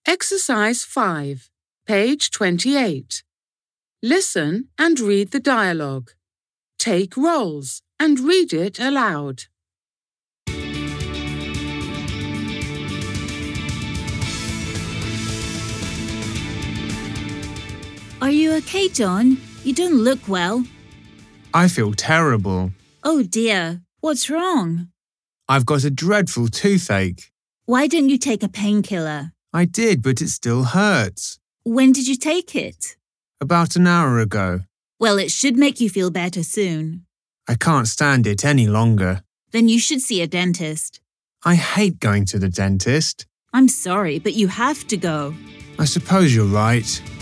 Exercise 5, page 28. Listen and read the dialogue. Take roles and read it aloud. Are you okay, John? You don't look well. I feel terrible. Oh dear, what's wrong? I've got a dreadful toothache. Why don't you take a painkiller? I did, but it still hurts. When did you take it? About an hour ago. Well, it should make you feel better soon. I can't stand it any longer. Then you should see a dentist. I hate going to the dentist. I'm sorry, but you have to go. I suppose you're right.